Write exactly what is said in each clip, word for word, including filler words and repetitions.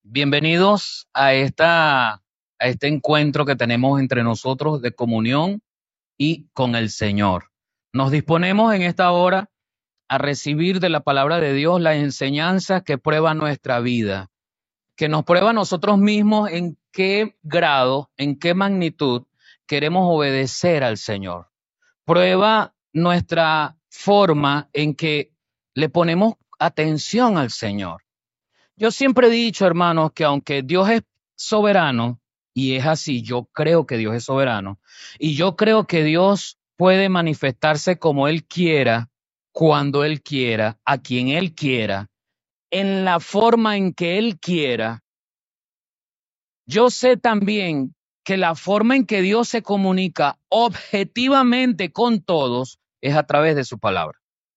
Bienvenidos a esta, a este encuentro que tenemos entre nosotros de comunión y con el Señor. Nos disponemos en esta hora a recibir de la palabra de Dios las enseñanzas que prueba nuestra vida, que nos prueba a nosotros mismos en qué grado, en qué magnitud queremos obedecer al Señor. Prueba nuestra forma en que le ponemos atención al Señor. Yo siempre he dicho, hermanos, que aunque Dios es soberano, y es así, yo creo que Dios es soberano, y yo creo que Dios puede manifestarse como Él quiera, cuando Él quiera, a quien Él quiera, en la forma en que Él quiera. Yo sé también que la forma en que Dios se comunica objetivamente con todos es a través de su palabra.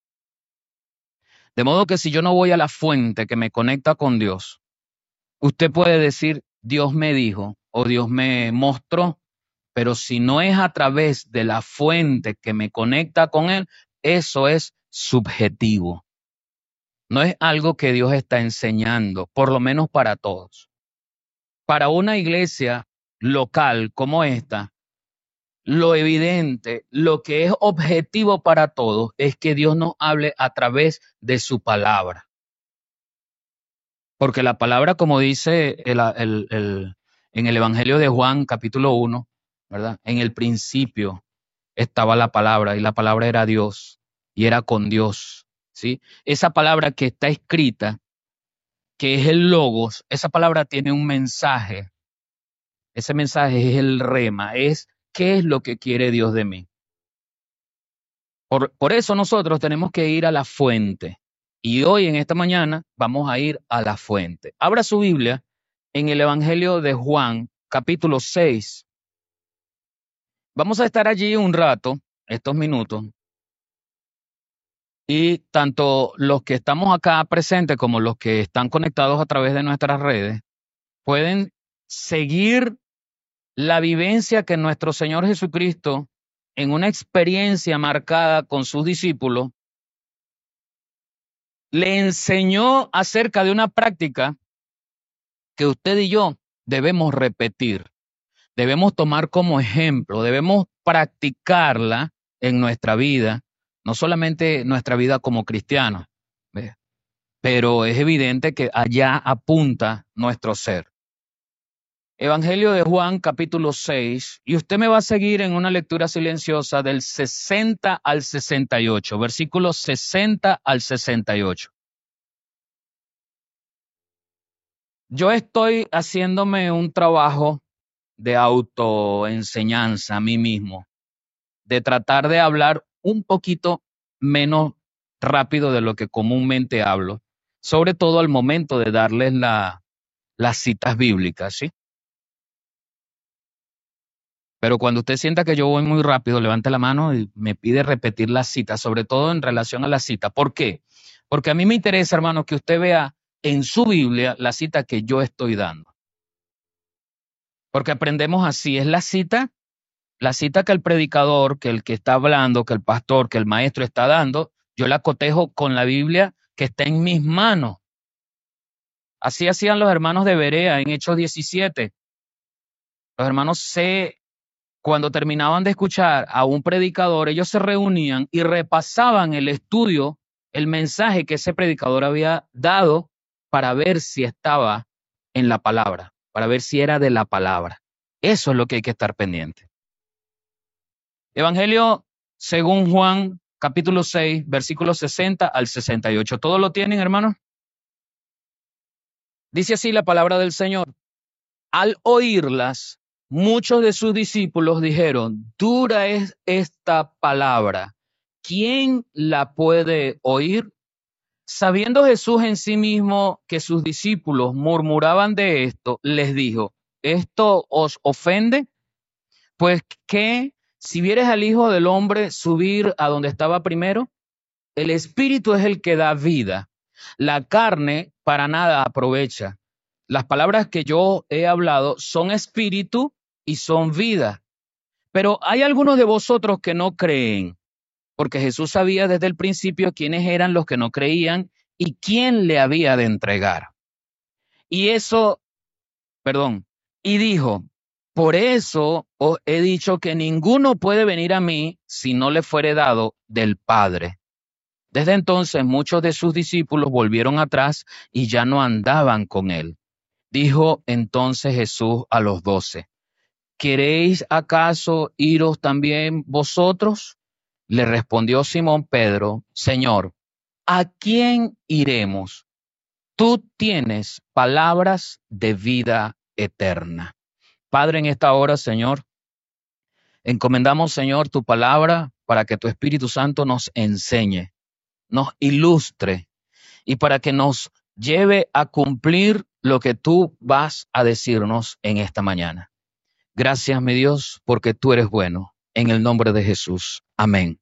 De modo que si yo no voy a la fuente que me conecta con Dios, usted puede decir, Dios me dijo o Dios me mostró, pero si no es a través de la fuente que me conecta con Él, eso es subjetivo. No es algo que Dios está enseñando, por lo menos para todos. Para una iglesia local como esta, lo evidente, lo que es objetivo para todos, es que Dios nos hable a través de su palabra. Porque la palabra, como dice el, el, el, en el Evangelio de Juan, capítulo uno, ¿verdad? En el principio estaba la palabra y la palabra era Dios y era con Dios, ¿sí? Esa palabra que está escrita, que es el logos, esa palabra tiene un mensaje. Ese mensaje es el rema, es qué es lo que quiere Dios de mí. Por, por eso nosotros tenemos que ir a la fuente. Y hoy, en esta mañana, vamos a ir a la fuente. Abra su Biblia en el Evangelio de Juan, capítulo seis. Vamos a estar allí un rato, estos minutos. Y tanto los que estamos acá presentes como los que están conectados a través de nuestras redes pueden seguir la vivencia que nuestro Señor Jesucristo, en una experiencia marcada con sus discípulos, le enseñó acerca de una práctica que usted y yo debemos repetir, debemos tomar como ejemplo, debemos practicarla en nuestra vida, no solamente nuestra vida como cristianos, ¿ve? Pero es evidente que allá apunta nuestro ser. Evangelio de Juan, capítulo seis, y usted me va a seguir en una lectura silenciosa del sesenta al sesenta y ocho, versículos sesenta al sesenta y ocho. Yo estoy haciéndome un trabajo de autoenseñanza a mí mismo, de tratar de hablar un poquito menos rápido de lo que comúnmente hablo, sobre todo al momento de darles la, las citas bíblicas, ¿sí? Pero cuando usted sienta que yo voy muy rápido, levante la mano y me pide repetir la cita, sobre todo en relación a la cita. ¿Por qué? Porque a mí me interesa, hermano, que usted vea en su Biblia la cita que yo estoy dando. Porque aprendemos así, es la cita, la cita que el predicador, que el que está hablando, que el pastor, que el maestro está dando, yo la cotejo con la Biblia que está en mis manos. Así hacían los hermanos de Berea en Hechos diecisiete. Los hermanos se Cuando terminaban de escuchar a un predicador, ellos se reunían y repasaban el estudio, el mensaje que ese predicador había dado para ver si estaba en la palabra, para ver si era de la palabra. Eso es lo que hay que estar pendiente. Evangelio según Juan, capítulo seis, versículos sesenta al sesenta y ocho. ¿Todos lo tienen, hermanos? Dice así la palabra del Señor. Al oírlas, muchos de sus discípulos dijeron, dura es esta palabra, ¿quién la puede oír? Sabiendo Jesús en sí mismo que sus discípulos murmuraban de esto, les dijo, ¿esto os ofende? Pues que si vieres al Hijo del Hombre subir a donde estaba primero, el Espíritu es el que da vida, la carne para nada aprovecha. Las palabras que yo he hablado son espíritu y son vida. Pero hay algunos de vosotros que no creen, porque Jesús sabía desde el principio quiénes eran los que no creían y quién le había de entregar. Y eso, perdón, y dijo, por eso os he dicho que ninguno puede venir a mí si no le fuere dado del Padre. Desde entonces muchos de sus discípulos volvieron atrás y ya no andaban con él. Dijo entonces Jesús a los doce, ¿queréis acaso iros también vosotros? Le respondió Simón Pedro, Señor, ¿a quién iremos? Tú tienes palabras de vida eterna. Padre, en esta hora, Señor, encomendamos, Señor, tu palabra para que tu Espíritu Santo nos enseñe, nos ilustre y para que nos lleve a cumplir lo que tú vas a decirnos en esta mañana. Gracias, mi Dios, porque tú eres bueno. En el nombre de Jesús. Amén.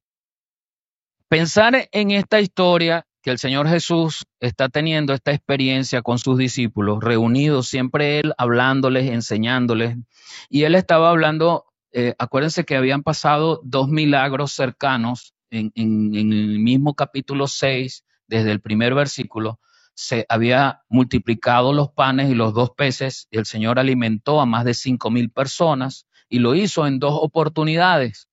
Pensar en esta historia que el Señor Jesús está teniendo esta experiencia con sus discípulos, reunidos, siempre Él hablándoles, enseñándoles, y Él estaba hablando, eh, acuérdense que habían pasado dos milagros cercanos en, en, en el mismo capítulo seis, desde el primer versículo, se había multiplicado los panes y los dos peces, y el Señor alimentó a más de cinco mil personas, y lo hizo en dos oportunidades.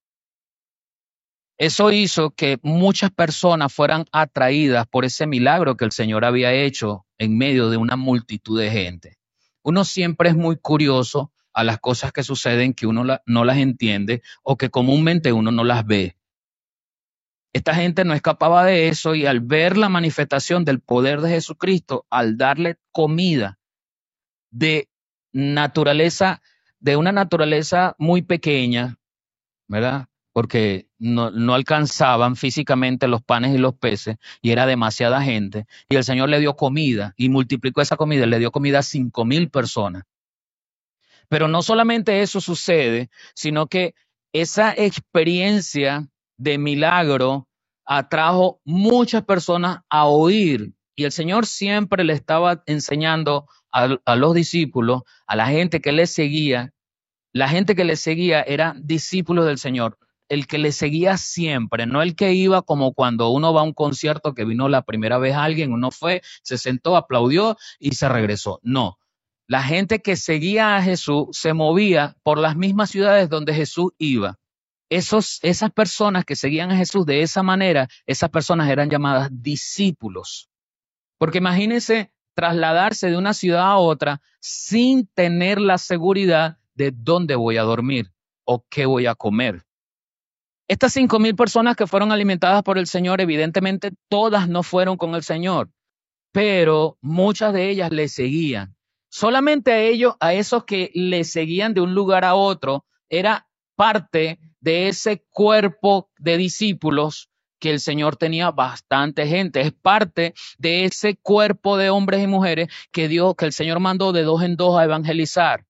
Eso hizo que muchas personas fueran atraídas por ese milagro que el Señor había hecho en medio de una multitud de gente. Uno siempre es muy curioso a las cosas que suceden que uno la, no las entiende o que comúnmente uno no las ve. Esta gente no escapaba de eso y al ver la manifestación del poder de Jesucristo, al darle comida de naturaleza, de una naturaleza muy pequeña, ¿verdad? Porque no, no alcanzaban físicamente los panes y los peces y era demasiada gente. Y el Señor le dio comida y multiplicó esa comida, le dio comida a cinco mil personas. Pero no solamente eso sucede, sino que esa experiencia de milagro atrajo muchas personas a oír. Y el Señor siempre le estaba enseñando a, a los discípulos, a la gente que le seguía. La gente que le seguía eran discípulos del Señor, el que le seguía siempre, no el que iba como cuando uno va a un concierto que vino la primera vez alguien, uno fue, se sentó, aplaudió y se regresó. No, la gente que seguía a Jesús se movía por las mismas ciudades donde Jesús iba. Esos, esas personas que seguían a Jesús de esa manera, esas personas eran llamadas discípulos. Porque imagínense trasladarse de una ciudad a otra sin tener la seguridad de dónde voy a dormir o qué voy a comer. Estas cinco mil personas que fueron alimentadas por el Señor, evidentemente todas no fueron con el Señor, pero muchas de ellas le seguían. Solamente a ellos, a esos que le seguían de un lugar a otro, era parte de ese cuerpo de discípulos que el Señor tenía bastante gente. Es parte de ese cuerpo de hombres y mujeres que Dios, que el Señor mandó de dos en dos a evangelizar.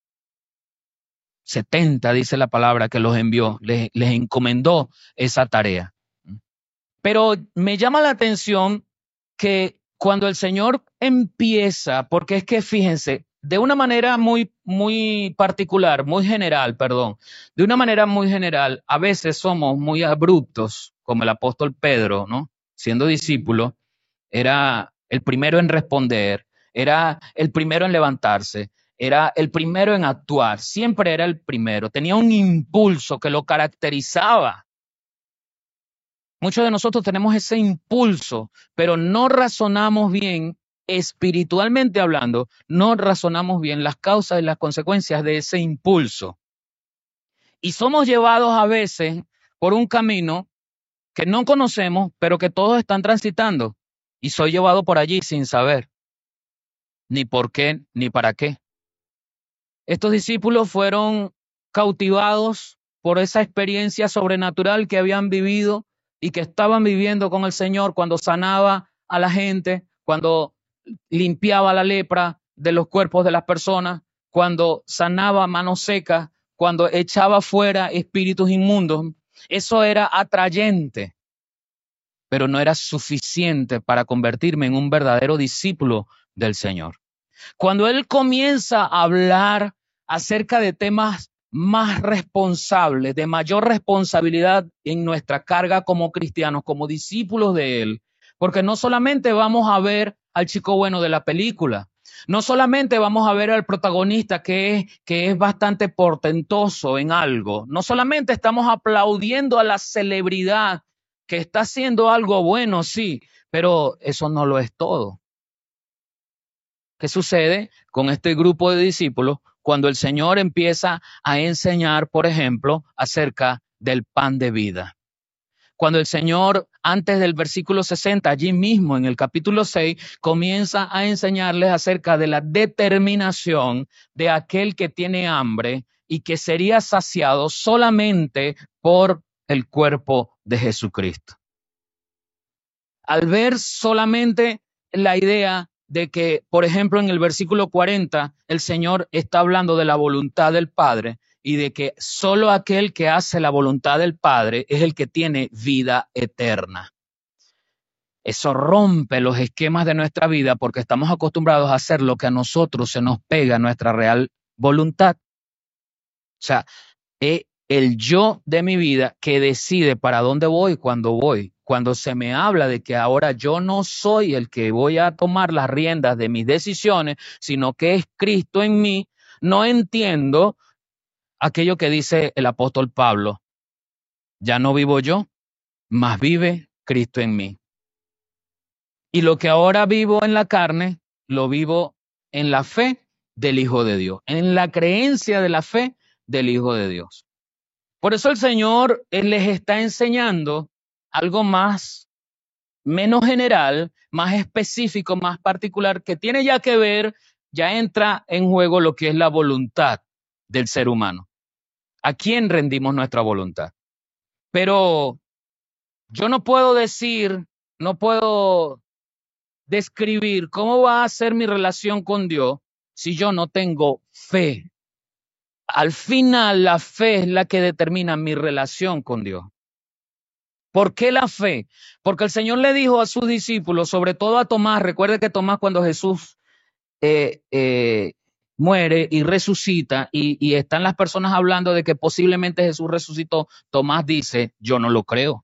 setenta, dice la palabra, que los envió, les, les encomendó esa tarea. Pero me llama la atención que cuando el Señor empieza, porque es que fíjense, de una manera muy, muy particular, muy general, perdón, de una manera muy general, a veces somos muy abruptos, como el apóstol Pedro, ¿no? Siendo discípulo, era el primero en responder, era el primero en levantarse, era el primero en actuar, siempre era el primero, tenía un impulso que lo caracterizaba. Muchos de nosotros tenemos ese impulso, pero no razonamos bien, espiritualmente hablando, no razonamos bien las causas y las consecuencias de ese impulso. Y somos llevados a veces por un camino que no conocemos, pero que todos están transitando. Y soy llevado por allí sin saber ni por qué, ni para qué. Estos discípulos fueron cautivados por esa experiencia sobrenatural que habían vivido y que estaban viviendo con el Señor cuando sanaba a la gente, cuando limpiaba la lepra de los cuerpos de las personas, cuando sanaba manos secas, cuando echaba fuera espíritus inmundos. Eso era atrayente, pero no era suficiente para convertirme en un verdadero discípulo del Señor. Cuando Él comienza a hablar acerca de temas más responsables, de mayor responsabilidad en nuestra carga como cristianos, como discípulos de Él, porque no solamente vamos a ver al chico bueno de la película, No solamente vamos a ver al protagonista que es, que es bastante portentoso en algo, no solamente estamos aplaudiendo a la celebridad que está haciendo algo bueno, sí, pero eso no lo es todo. ¿Qué sucede con este grupo de discípulos cuando el Señor empieza a enseñar, por ejemplo, acerca del pan de vida? Cuando el Señor, antes del versículo sesenta, allí mismo en el capítulo seis, comienza a enseñarles acerca de la determinación de aquel que tiene hambre y que sería saciado solamente por el cuerpo de Jesucristo. Al ver solamente la idea de que, por ejemplo, en el versículo cuarenta, el Señor está hablando de la voluntad del Padre y de que solo aquel que hace la voluntad del Padre es el que tiene vida eterna. Eso rompe los esquemas de nuestra vida porque estamos acostumbrados a hacer lo que a nosotros se nos pega, nuestra real voluntad. O sea, es el yo de mi vida que decide para dónde voy cuando voy. Cuando se me habla de que ahora yo no soy el que voy a tomar las riendas de mis decisiones, sino que es Cristo en mí, no entiendo aquello que dice el apóstol Pablo. Ya no vivo yo, mas vive Cristo en mí. Y lo que ahora vivo en la carne, lo vivo en la fe del Hijo de Dios, en la creencia de la fe del Hijo de Dios. Por eso el Señor él les está enseñando algo más, menos general, más específico, más particular, que tiene ya que ver, ya entra en juego lo que es la voluntad del ser humano. ¿A quién rendimos nuestra voluntad? Pero yo no puedo decir, no puedo describir cómo va a ser mi relación con Dios si yo no tengo fe. Al final, la fe es la que determina mi relación con Dios. ¿Por qué la fe? Porque el Señor le dijo a sus discípulos, sobre todo a Tomás, recuerde que Tomás cuando Jesús eh, eh, muere y resucita y, y están las personas hablando de que posiblemente Jesús resucitó, Tomás dice, yo no lo creo.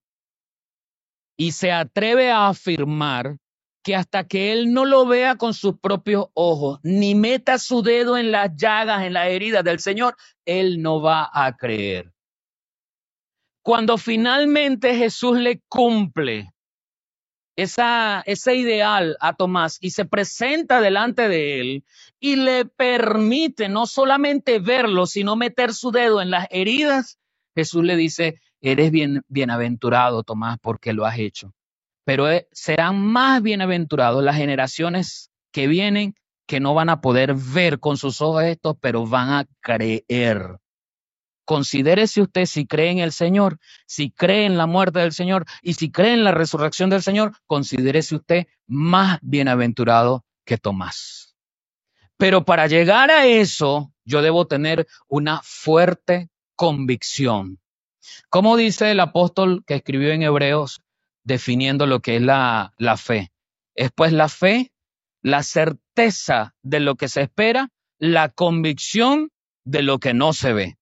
Y se atreve a afirmar que hasta que él no lo vea con sus propios ojos, ni meta su dedo en las llagas, en las heridas del Señor, él no va a creer. Cuando finalmente Jesús le cumple esa, ese ideal a Tomás y se presenta delante de él y le permite no solamente verlo, sino meter su dedo en las heridas, Jesús le dice, eres bien, bienaventurado, Tomás, porque lo has hecho. Pero eh, serán más bienaventurados las generaciones que vienen, que no van a poder ver con sus ojos esto, pero van a creer. Considérese usted si cree en el Señor, si cree en la muerte del Señor y si cree en la resurrección del Señor, considérese usted más bienaventurado que Tomás. Pero para llegar a eso, yo debo tener una fuerte convicción. ¿Cómo dice el apóstol que escribió en Hebreos definiendo lo que es la, la fe? Es pues la fe, la certeza de lo que se espera, la convicción de lo que no se ve.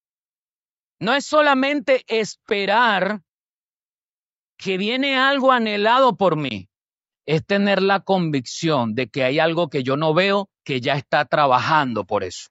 No es solamente esperar que viene algo anhelado por mí, es tener la convicción de que hay algo que yo no veo que ya está trabajando por eso.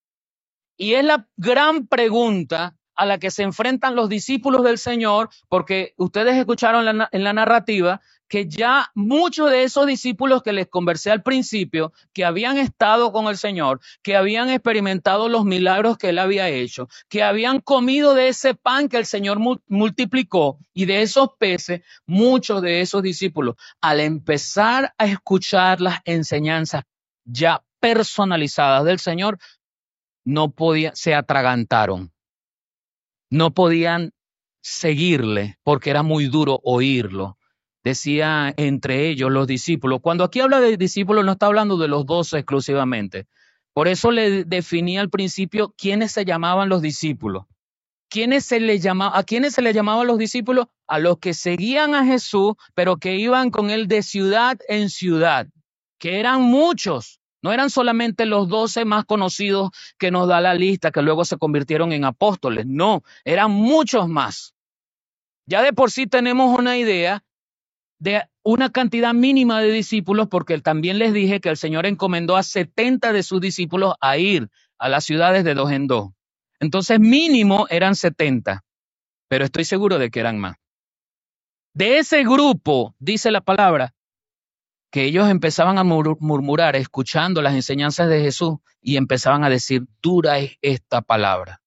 Y es la gran pregunta a la que se enfrentan los discípulos del Señor, porque ustedes escucharon la, en la narrativa que ya muchos de esos discípulos que les conversé al principio, que habían estado con el Señor, que habían experimentado los milagros que Él había hecho, que habían comido de ese pan que el Señor multiplicó y de esos peces, muchos de esos discípulos, al empezar a escuchar las enseñanzas ya personalizadas del Señor, no podían, se atragantaron. No podían seguirle porque era muy duro oírlo. Decía entre ellos los discípulos. Cuando aquí habla de discípulos no está hablando de los doce exclusivamente. Por eso le definía al principio quiénes se llamaban los discípulos. ¿Quiénes se le llama, ¿A quiénes se le llamaban los discípulos? A los que seguían a Jesús, pero que iban con él de ciudad en ciudad, que eran muchos. No eran solamente los doce más conocidos que nos da la lista, que luego se convirtieron en apóstoles. No, eran muchos más. Ya de por sí tenemos una idea de una cantidad mínima de discípulos, porque también les dije que el Señor encomendó a setenta de sus discípulos a ir a las ciudades de dos en dos. Entonces mínimo eran setenta, pero estoy seguro de que eran más. De ese grupo, dice la palabra, que ellos empezaban a murmurar escuchando las enseñanzas de Jesús y empezaban a decir, dura es esta palabra,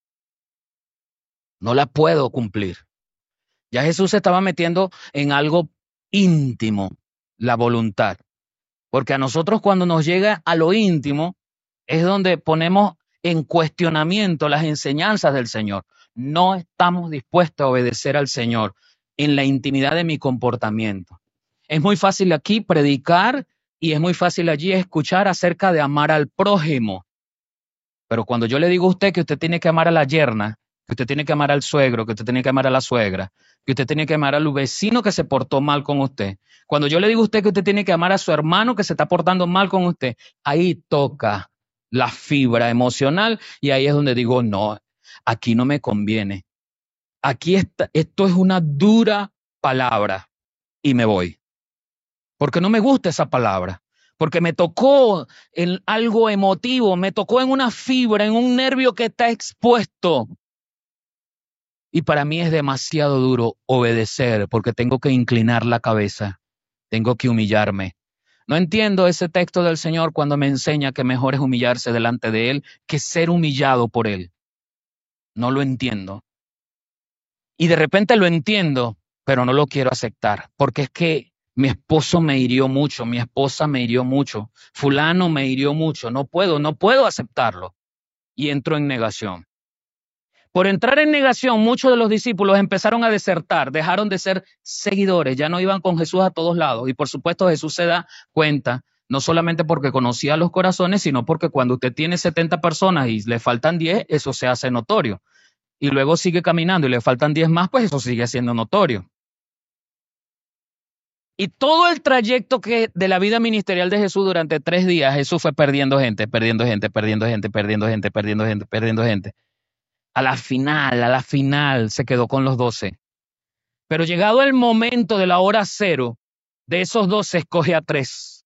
no la puedo cumplir. Ya Jesús se estaba metiendo en algo íntimo, la voluntad, porque a nosotros cuando nos llega a lo íntimo es donde ponemos en cuestionamiento las enseñanzas del Señor. No estamos dispuestos a obedecer al Señor en la intimidad de mi comportamiento. Es muy fácil aquí predicar y es muy fácil allí escuchar acerca de amar al prójimo. Pero cuando yo le digo a usted que usted tiene que amar a la yerna, que usted tiene que amar al suegro, que usted tiene que amar a la suegra, que usted tiene que amar al vecino que se portó mal con usted. Cuando yo le digo a usted que usted tiene que amar a su hermano que se está portando mal con usted, ahí toca la fibra emocional y ahí es donde digo, no, aquí no me conviene. Aquí está, esto es una dura palabra y me voy. Porque no me gusta esa palabra, porque me tocó en algo emotivo, me tocó en una fibra, en un nervio que está expuesto. Y para mí es demasiado duro obedecer porque tengo que inclinar la cabeza, tengo que humillarme. No entiendo ese texto del Señor cuando me enseña que mejor es humillarse delante de Él que ser humillado por Él. No lo entiendo. Y de repente lo entiendo, pero no lo quiero aceptar, porque es que mi esposo me hirió mucho, mi esposa me hirió mucho, fulano me hirió mucho, no puedo, no puedo aceptarlo. Y entro en negación. Por entrar en negación, muchos de los discípulos empezaron a desertar, dejaron de ser seguidores, ya no iban con Jesús a todos lados. Y por supuesto Jesús se da cuenta, no solamente porque conocía los corazones, sino porque cuando usted tiene setenta personas y le faltan diez, eso se hace notorio. Y luego sigue caminando y le faltan diez más, pues eso sigue siendo notorio. Y todo el trayecto que de la vida ministerial de Jesús durante tres días, Jesús fue perdiendo gente, perdiendo gente, perdiendo gente, perdiendo gente, perdiendo gente, perdiendo gente. A la final, a la final se quedó con los doce. Pero llegado el momento de la hora cero, de esos doce escoge a tres.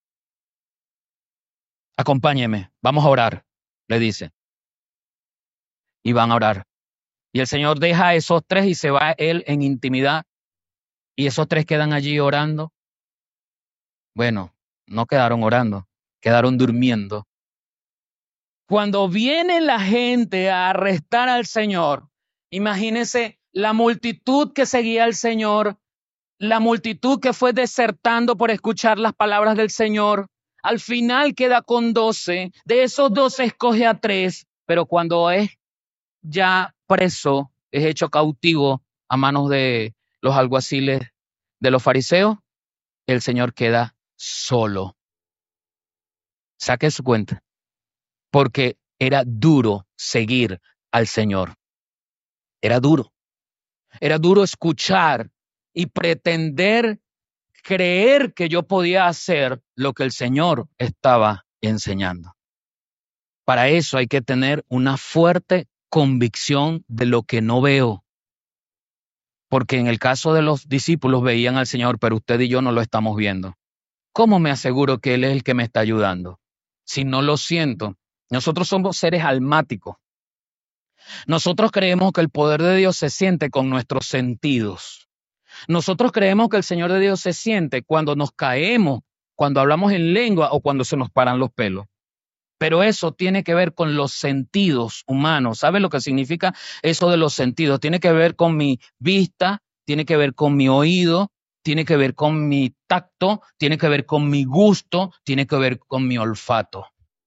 Acompáñeme, vamos a orar, le dice. Y van a orar. Y el Señor deja a esos tres y se va él en intimidad. Y esos tres quedan allí orando. Bueno, no quedaron orando, quedaron durmiendo. Cuando viene la gente a arrestar al Señor, imagínense la multitud que seguía al Señor, la multitud que fue desertando por escuchar las palabras del Señor. Al final queda con doce, de esos doce escoge a tres, pero cuando es ya preso, es hecho cautivo a manos de los alguaciles de los fariseos, el Señor queda solo. Saque su cuenta, porque era duro seguir al Señor. Era duro. Era duro escuchar y pretender creer que yo podía hacer lo que el Señor estaba enseñando. Para eso hay que tener una fuerte convicción de lo que no veo. Porque en el caso de los discípulos veían al Señor, pero usted y yo no lo estamos viendo. ¿Cómo me aseguro que Él es el que me está ayudando? Si no lo siento, nosotros somos seres almáticos. Nosotros creemos que el poder de Dios se siente con nuestros sentidos. Nosotros creemos que el Señor de Dios se siente cuando nos caemos, cuando hablamos en lengua o cuando se nos paran los pelos. Pero eso tiene que ver con los sentidos humanos. ¿Sabe lo que significa eso de los sentidos? Tiene que ver con mi vista, tiene que ver con mi oído, tiene que ver con mi tacto, tiene que ver con mi gusto, tiene que ver con mi olfato.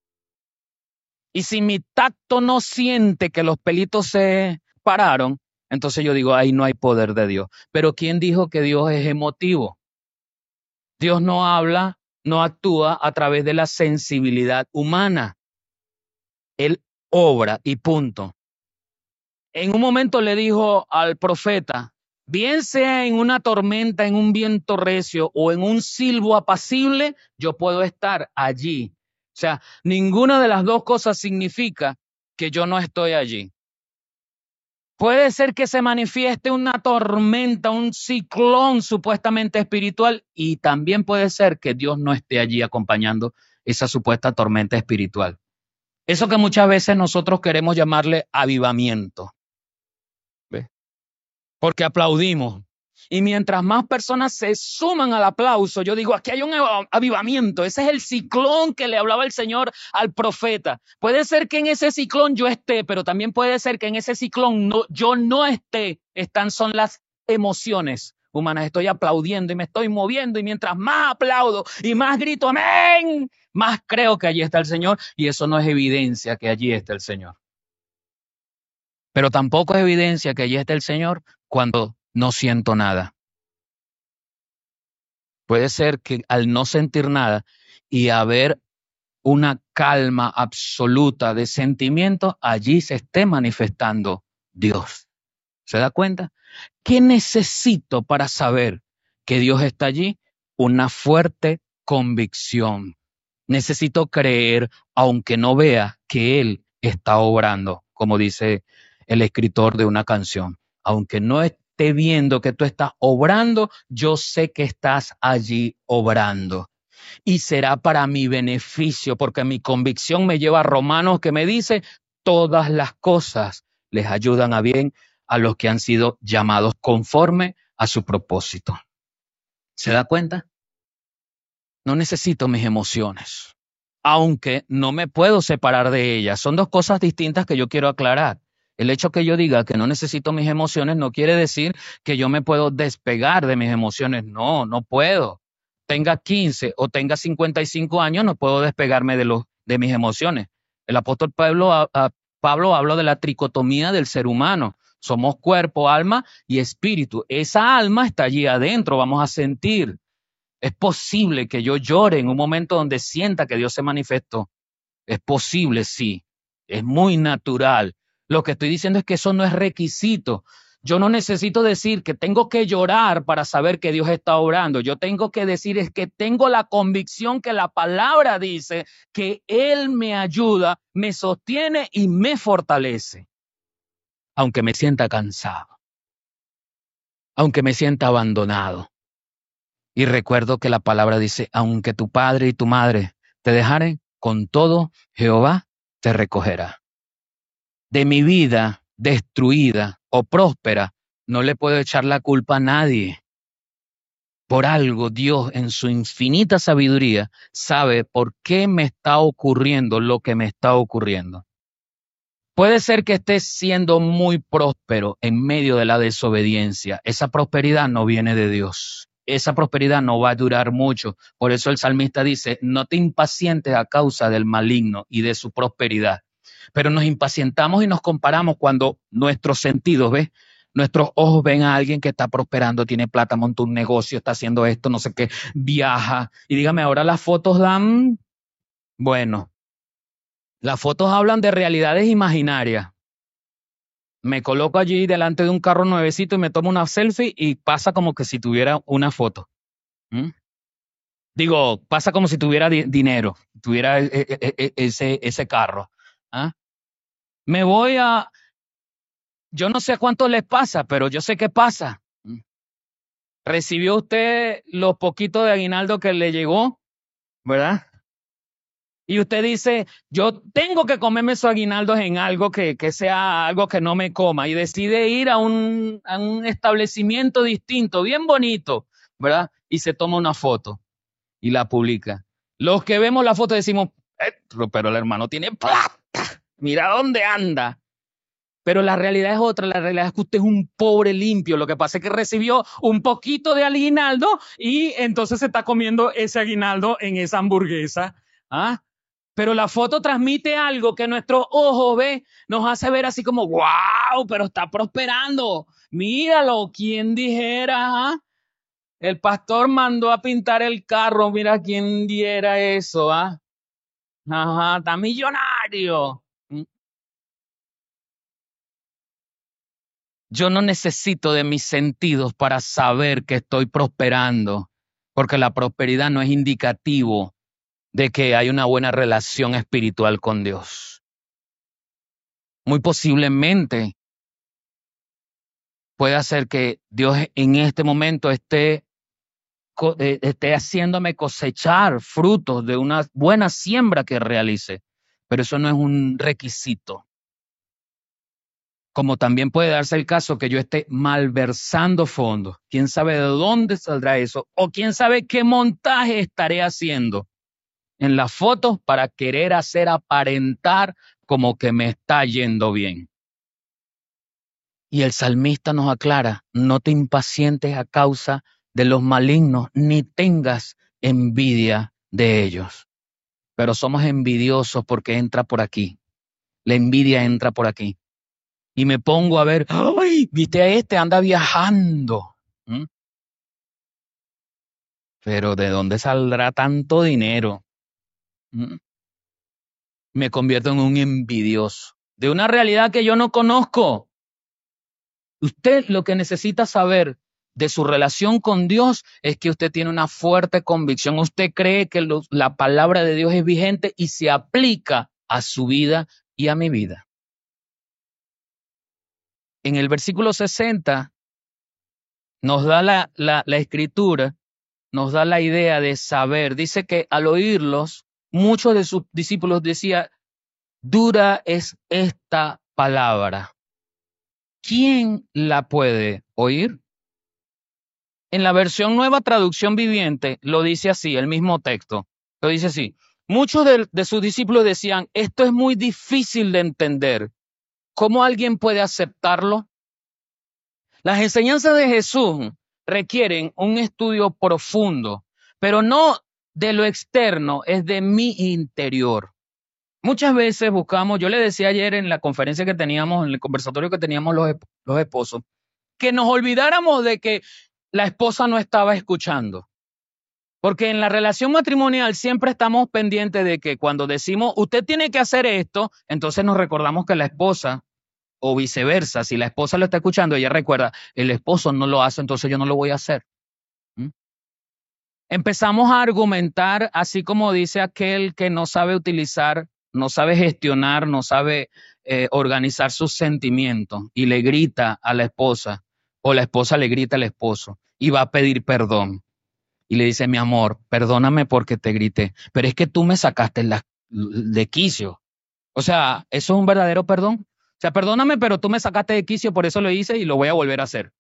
Y si mi tacto no siente que los pelitos se pararon, entonces yo digo, ahí no hay poder de Dios. Pero ¿quién dijo que Dios es emotivo? Dios no habla, no actúa a través de la sensibilidad humana. Él obra y punto. En un momento le dijo al profeta, bien sea en una tormenta, en un viento recio o en un silbo apacible, yo puedo estar allí. O sea, ninguna de las dos cosas significa que yo no estoy allí. Puede ser que se manifieste una tormenta, un ciclón supuestamente espiritual, y también puede ser que Dios no esté allí acompañando esa supuesta tormenta espiritual. Eso que muchas veces nosotros queremos llamarle avivamiento, ¿ves? Porque aplaudimos. Y mientras más personas se suman al aplauso, yo digo, aquí hay un avivamiento. Ese es el ciclón que le hablaba el Señor al profeta. Puede ser que en ese ciclón yo esté, pero también puede ser que en ese ciclón no, yo no esté. Están son las emociones humanas. Estoy aplaudiendo y me estoy moviendo, y mientras más aplaudo y más grito, amén, más creo que allí está el Señor, y eso no es evidencia que allí está el Señor. Pero tampoco es evidencia que allí está el Señor cuando no siento nada. Puede ser que al no sentir nada y haber una calma absoluta de sentimiento, allí se esté manifestando Dios. ¿Se da cuenta? ¿Qué necesito para saber que Dios está allí? Una fuerte convicción. Necesito creer, aunque no vea, que Él está obrando, como dice el escritor de una canción. Aunque no esté viendo que tú estás obrando, yo sé que estás allí obrando. Y será para mi beneficio, porque mi convicción me lleva a Romanos, que me dice, todas las cosas les ayudan a bien a los que han sido llamados conforme a su propósito. ¿Se da cuenta? No necesito mis emociones, aunque no me puedo separar de ellas. Son dos cosas distintas que yo quiero aclarar. El hecho que yo diga que no necesito mis emociones no quiere decir que yo me puedo despegar de mis emociones. No, no puedo. Tenga quince o tenga cincuenta y cinco años, no puedo despegarme de, los, de mis emociones. El apóstol Pablo, a, a, Pablo habla de la tricotomía del ser humano. Somos cuerpo, alma y espíritu. Esa alma está allí adentro, vamos a sentir. Es posible que yo llore en un momento donde sienta que Dios se manifestó. Es posible, sí. Es muy natural. Lo que estoy diciendo es que eso no es requisito. Yo no necesito decir que tengo que llorar para saber que Dios está obrando. Yo tengo que decir es que tengo la convicción que la palabra dice que Él me ayuda, me sostiene y me fortalece. Aunque me sienta cansado. Aunque me sienta abandonado. Y recuerdo que la palabra dice, aunque tu padre y tu madre te dejaren, con todo Jehová te recogerá. De mi vida destruida o próspera, no le puedo echar la culpa a nadie. Por algo Dios en su infinita sabiduría sabe por qué me está ocurriendo lo que me está ocurriendo. Puede ser que estés siendo muy próspero en medio de la desobediencia. Esa prosperidad no viene de Dios. Esa prosperidad no va a durar mucho. Por eso el salmista dice, no te impacientes a causa del maligno y de su prosperidad. Pero nos impacientamos y nos comparamos cuando nuestros sentidos, ¿ves? Nuestros ojos ven a alguien que está prosperando, tiene plata, montó un negocio, está haciendo esto, no sé qué, viaja. Y dígame, ahora las fotos dan, bueno, las fotos hablan de realidades imaginarias. Me coloco allí delante de un carro nuevecito y me tomo una selfie y pasa como que si tuviera una foto. ¿Mm? Digo, pasa como si tuviera di dinero, tuviera e e e e ese, ese carro. ¿Ah? Me voy a, yo no sé a cuánto les pasa, pero yo sé qué pasa. ¿Mm? ¿Recibió usted los poquitos de aguinaldo que le llegó? ¿Verdad? Y usted dice, yo tengo que comerme esos aguinaldos en algo que, que sea algo que no me coma, y decide ir a un, a un establecimiento distinto, bien bonito, ¿verdad? Y se toma una foto y la publica. Los que vemos la foto decimos, eh, pero el hermano tiene plata, mira dónde anda. Pero la realidad es otra, la realidad es que usted es un pobre limpio. Lo que pasa es que recibió un poquito de aguinaldo y entonces se está comiendo ese aguinaldo en esa hamburguesa. ¿Ah? Pero la foto transmite algo que nuestro ojo ve, nos hace ver así como, wow, pero está prosperando. Míralo, ¿quién dijera? ¿Ah? El pastor mandó a pintar el carro, mira quién diera eso. ¿Ah? Ajá, está millonario. Yo no necesito de mis sentidos para saber que estoy prosperando, porque la prosperidad no es indicativo de que hay una buena relación espiritual con Dios. Muy posiblemente puede hacer que Dios en este momento esté, esté haciéndome cosechar frutos de una buena siembra que realice. Pero eso no es un requisito. Como también puede darse el caso que yo esté malversando fondos. ¿Quién sabe de dónde saldrá eso? O quién sabe qué montaje estaré haciendo en las fotos para querer hacer aparentar como que me está yendo bien. Y el salmista nos aclara, no te impacientes a causa de los malignos, ni tengas envidia de ellos. Pero somos envidiosos porque entra por aquí. La envidia entra por aquí. Y me pongo a ver, ¡ay! Viste a este, anda viajando. ¿Mm? Pero ¿de dónde saldrá tanto dinero? ¿Mm? Me convierto en un envidioso de una realidad que yo no conozco. Usted lo que necesita saber de su relación con Dios es que usted tiene una fuerte convicción. Usted cree que lo, la palabra de Dios es vigente y se aplica a su vida y a mi vida. En el versículo sesenta nos da la, la, la escritura, nos da la idea de saber. Dice que al oírlos, muchos de sus discípulos decían, dura es esta palabra. ¿Quién la puede oír? En la versión Nueva Traducción Viviente lo dice así, el mismo texto. Lo dice así. Muchos de, de sus discípulos decían, esto es muy difícil de entender. ¿Cómo alguien puede aceptarlo? Las enseñanzas de Jesús requieren un estudio profundo, pero no de lo externo, es de mi interior. Muchas veces buscamos, yo le decía ayer en la conferencia que teníamos, en el conversatorio que teníamos los, los esposos, que nos olvidáramos de que la esposa no estaba escuchando. Porque en la relación matrimonial siempre estamos pendientes de que cuando decimos, usted tiene que hacer esto, entonces nos recordamos que la esposa, o viceversa, si la esposa lo está escuchando, ella recuerda, el esposo no lo hace, entonces yo no lo voy a hacer. ¿Mm? Empezamos a argumentar, así como dice aquel que no sabe utilizar, no sabe gestionar, no sabe eh, organizar sus sentimientos y le grita a la esposa, o la esposa le grita al esposo y va a pedir perdón. Y le dice, mi amor, perdóname porque te grité, pero es que tú me sacaste la, de quicio. O sea, ¿eso es un verdadero perdón? O sea, perdóname, pero tú me sacaste de quicio, por eso lo hice y lo voy a volver a hacer.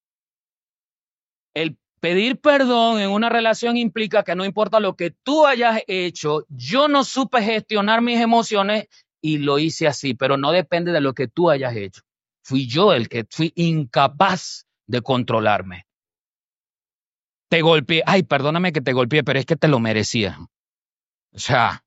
El pedir perdón en una relación implica que no importa lo que tú hayas hecho, yo no supe gestionar mis emociones y lo hice así, pero no depende de lo que tú hayas hecho. Fui yo el que fui incapaz de controlarme. Te golpeé, ay, perdóname que te golpeé, pero es que te lo merecía. O sea,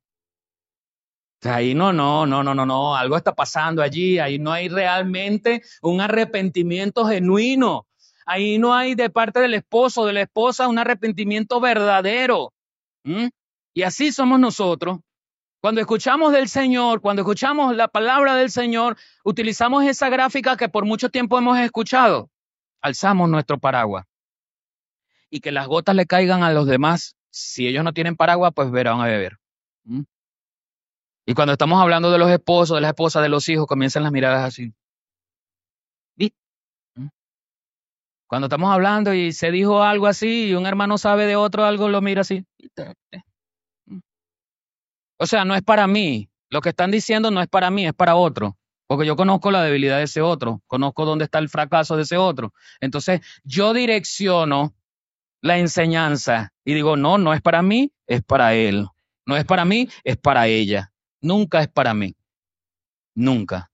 ahí no, no, no, no, no, no, algo está pasando allí, ahí no hay realmente un arrepentimiento genuino. Ahí no hay de parte del esposo, de la esposa, un arrepentimiento verdadero. ¿Mm? Y así somos nosotros. Cuando escuchamos del Señor, cuando escuchamos la palabra del Señor, utilizamos esa gráfica que por mucho tiempo hemos escuchado. Alzamos nuestro paraguas. Y que las gotas le caigan a los demás. Si ellos no tienen paraguas, pues verán a beber. ¿Mm? Y cuando estamos hablando de los esposos, de las esposas, de los hijos, comienzan las miradas así. ¿Viste? ¿Mm? Cuando estamos hablando y se dijo algo así y un hermano sabe de otro algo, lo mira así. ¿Mm? O sea, no es para mí. Lo que están diciendo no es para mí, es para otro. Porque yo conozco la debilidad de ese otro, conozco dónde está el fracaso de ese otro. Entonces, yo direcciono la enseñanza y digo, no, no es para mí, es para él. No es para mí, es para ella. Nunca es para mí. Nunca.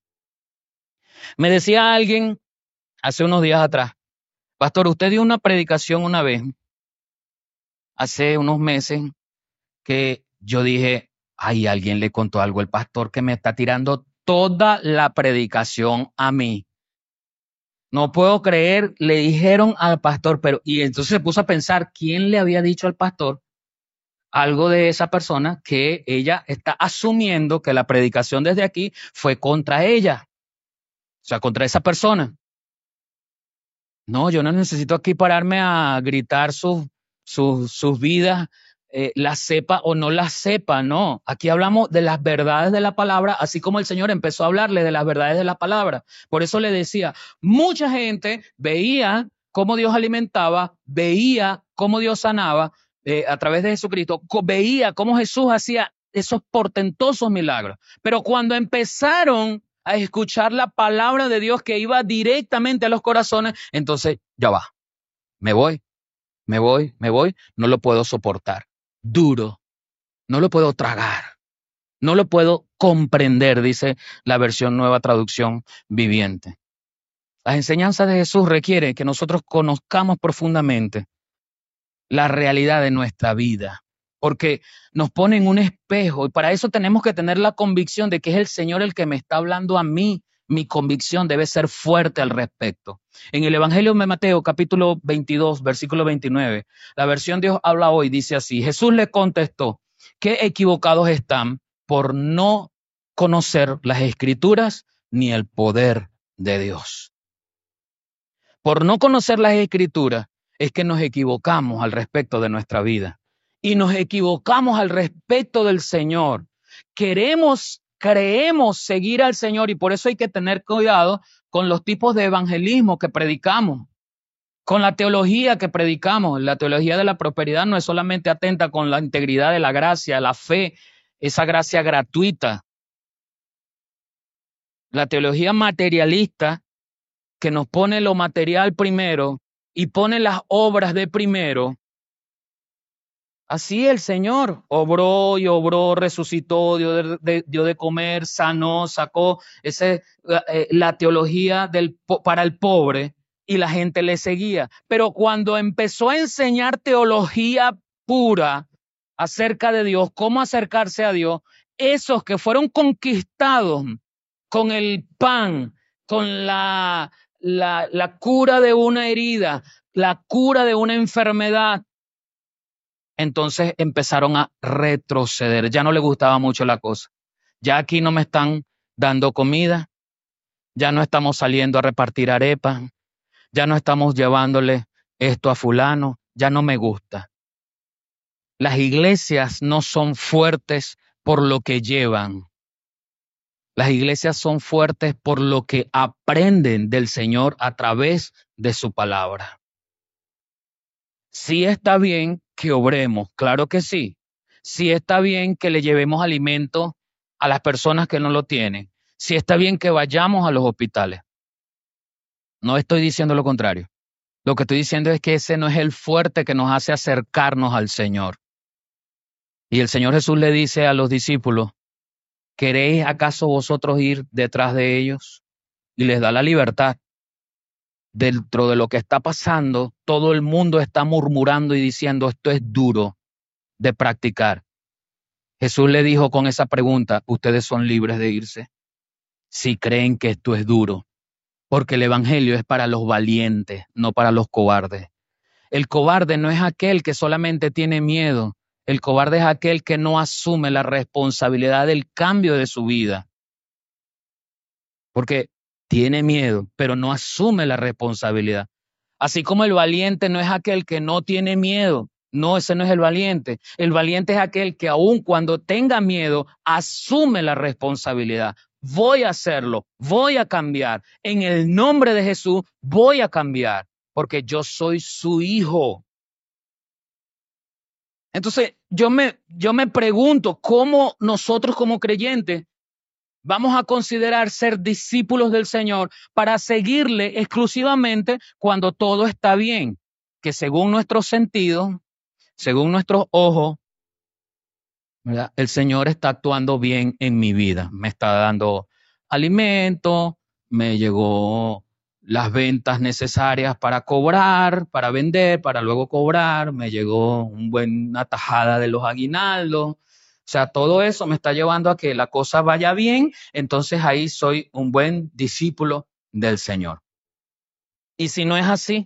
Me decía alguien hace unos días atrás, pastor, usted dio una predicación una vez, hace unos meses, que yo dije, ay, alguien le contó algo al pastor que me está tirando toda la predicación a mí. No puedo creer, le dijeron al pastor, pero, y entonces se puso a pensar, ¿quién le había dicho al pastor algo de esa persona que ella está asumiendo que la predicación desde aquí fue contra ella? O sea, contra esa persona. No, yo no necesito aquí pararme a gritar sus, sus, sus vidas eh, la sepa o no la sepa, no. Aquí hablamos de las verdades de la palabra, así como el Señor empezó a hablarle de las verdades de la palabra. Por eso le decía, mucha gente veía cómo Dios alimentaba, veía cómo Dios sanaba eh, a través de Jesucristo, veía cómo Jesús hacía esos portentosos milagros. Pero cuando empezaron a escuchar la palabra de Dios que iba directamente a los corazones, entonces ya va, me voy, me voy, me voy, no lo puedo soportar. Duro, no lo puedo tragar, no lo puedo comprender, dice la versión Nueva Traducción Viviente. Las enseñanzas de Jesús requieren que nosotros conozcamos profundamente la realidad de nuestra vida, porque nos pone en un espejo y para eso tenemos que tener la convicción de que es el Señor el que me está hablando a mí. Mi convicción debe ser fuerte al respecto. En el Evangelio de Mateo, capítulo veintidós, versículo veintinueve, la versión Dios habla hoy, dice así: Jesús le contestó, qué equivocados están por no conocer las Escrituras ni el poder de Dios. Por no conocer las Escrituras es que nos equivocamos al respecto de nuestra vida y nos equivocamos al respecto del Señor. Queremos, creemos seguir al Señor y por eso hay que tener cuidado con los tipos de evangelismo que predicamos, con la teología que predicamos. La teología de la prosperidad no es solamente atenta con la integridad de la gracia, la fe, esa gracia gratuita. La teología materialista que nos pone lo material primero y pone las obras de primero. Así el Señor obró y obró, resucitó, dio de, de, dio de comer, sanó, sacó ese, eh, la teología del, para el pobre y la gente le seguía. Pero cuando empezó a enseñar teología pura acerca de Dios, cómo acercarse a Dios, esos que fueron conquistados con el pan, con la, la, la cura de una herida, la cura de una enfermedad, entonces empezaron a retroceder. Ya no les gustaba mucho la cosa. Ya aquí no me están dando comida, ya no estamos saliendo a repartir arepas, ya no estamos llevándole esto a fulano, ya no me gusta. Las iglesias no son fuertes por lo que llevan. Las iglesias son fuertes por lo que aprenden del Señor a través de su palabra. Sí está bien que obremos, claro que sí. Sí está bien que le llevemos alimento a las personas que no lo tienen. Sí está bien que vayamos a los hospitales. No estoy diciendo lo contrario. Lo que estoy diciendo es que ese no es el fuerte que nos hace acercarnos al Señor. Y el Señor Jesús le dice a los discípulos, ¿queréis acaso vosotros ir detrás de ellos? Y les da la libertad. Dentro de lo que está pasando, todo el mundo está murmurando y diciendo, esto es duro de practicar. Jesús le dijo con esa pregunta, ustedes son libres de irse si creen que esto es duro, porque el evangelio es para los valientes, no para los cobardes. El cobarde no es aquel que solamente tiene miedo, el cobarde es aquel que no asume la responsabilidad del cambio de su vida, porque tiene miedo, pero no asume la responsabilidad. Así como el valiente no es aquel que no tiene miedo. No, ese no es el valiente. El valiente es aquel que aun cuando tenga miedo, asume la responsabilidad. Voy a hacerlo, voy a cambiar. En el nombre de Jesús voy a cambiar, porque yo soy su hijo. Entonces, yo me, yo me pregunto cómo nosotros como creyentes vamos a considerar ser discípulos del Señor para seguirle exclusivamente cuando todo está bien, que según nuestros sentidos, según nuestros ojos, ¿verdad? El Señor está actuando bien en mi vida. Me está dando alimento, me llegó las ventas necesarias para cobrar, para vender, para luego cobrar, me llegó una buena tajada de los aguinaldos. O sea, todo eso me está llevando a que la cosa vaya bien, entonces ahí soy un buen discípulo del Señor. Y si no es así,